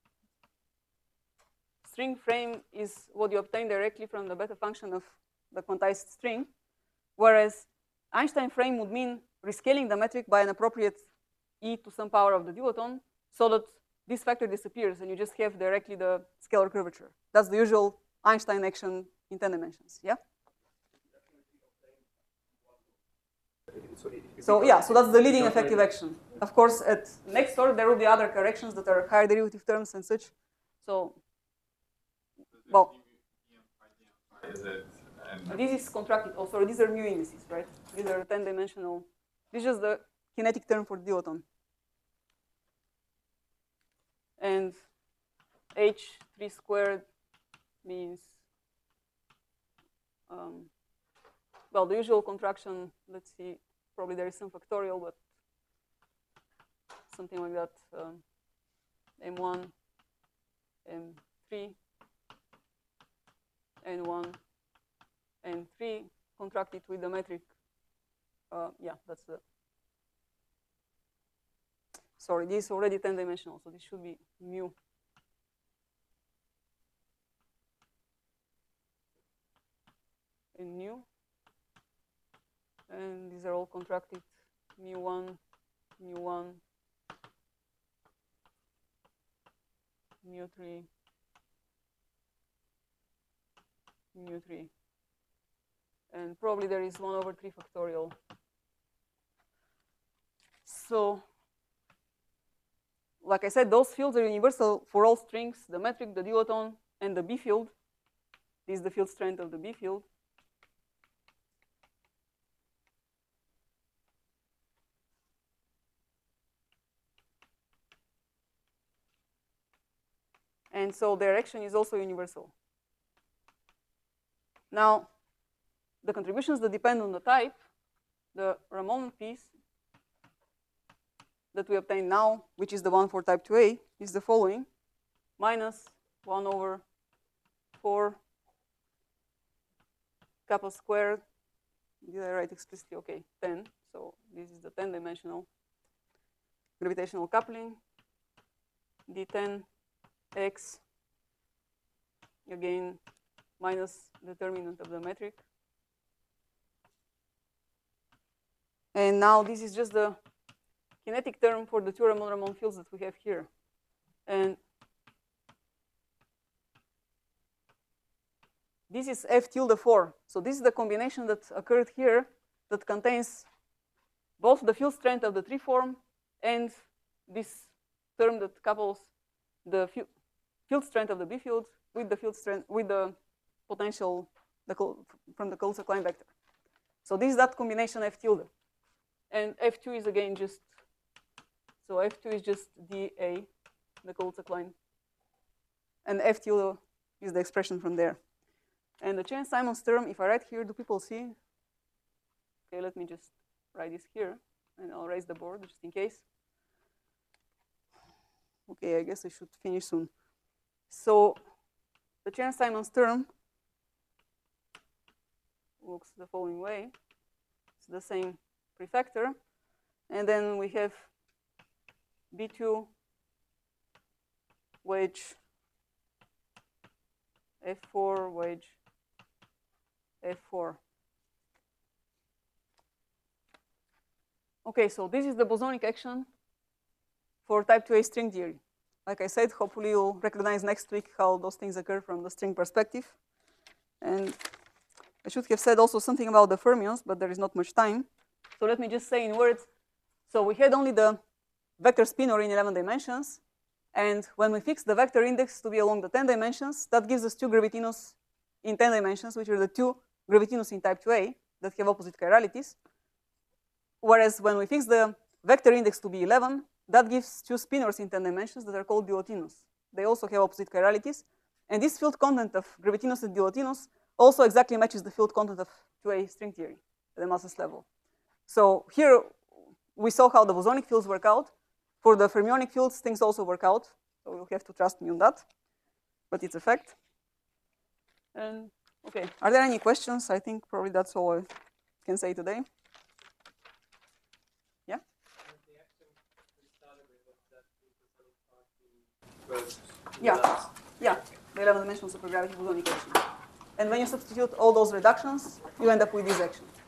String frame is what you obtain directly from the beta function of the quantized string, whereas Einstein frame would mean rescaling the metric by an appropriate e to some power of the duotone, so that this factor disappears and you just have directly the scalar curvature. That's the usual Einstein action in ten dimensions, yeah? So yeah, so that's the leading effective action. Of course, at next order, there will be other corrections that are higher derivative terms and such. So, well, Is it, and this is contracted. Oh, sorry, these are mu indices, right? These are ten dimensional. This is just the kinetic term for the duotone. And h three squared means, um, well, the usual contraction, let's see, probably there is some factorial, but something like that, um, m one, m three, n one, n three, contracted with the metric. Uh, yeah, that's the, sorry, this is already ten dimensional, so this should be mu. And nu, and these are all contracted, mu one, mu one, mu three, mu three, and probably there is one over three factorial. So, like I said, those fields are universal for all strings, the metric, the duotone, and the B field. This is the field strength of the B field. And so their action is also universal. Now, the contributions that depend on the type, the Ramon piece that we obtain now, which is the one for type two A, is the following: minus one over four kappa squared. Did I write explicitly? Okay, ten. So this is the ten dimensional gravitational coupling, d ten x, again, minus determinant of the metric. And now this is just the kinetic term for the two Ramon-Ramon fields that we have here. And this is F tilde four. So this is the combination that occurred here that contains both the field strength of the tree form and this term that couples the field strength of the B field with the field strength, with the potential the from the Kaluza-Klein vector. So this is that combination F tilde. And F two is again just, so F two is just dA, the Kaluza-Klein. And F tilde is the expression from there. And the Chern-Simons term, if I write here, do people see? Okay, let me just write this here, and I'll raise the board just in case. Okay, I guess I should finish soon. So the Chern-Simons term looks the following way. It's the same prefactor. And then we have B two wedge F four wedge F four. Okay, so this is the bosonic action for type two A string theory. Like I said, hopefully you'll recognize next week how those things occur from the string perspective. And I should have said also something about the fermions, but there is not much time. So let me just say in words. So we had only the vector spinor in eleven dimensions. And when we fix the vector index to be along the ten dimensions, that gives us two gravitinous in ten dimensions, which are the two gravitinous in type two A that have opposite chiralities. Whereas when we fix the vector index to be eleven, that gives two spinors in ten dimensions that are called duotinous. They also have opposite chiralities. And this field content of gravitinous and duotinous also exactly matches the field content of two A string theory at the massless level. So here we saw how the bosonic fields work out. For the fermionic fields, things also work out. So you'll have to trust me on that. But it's a fact. And okay, are there any questions? I think probably that's all I can say today. Yeah? Yeah, yeah, the eleven dimensional supergravity bosonic action. And when you substitute all those reductions, you end up with this action.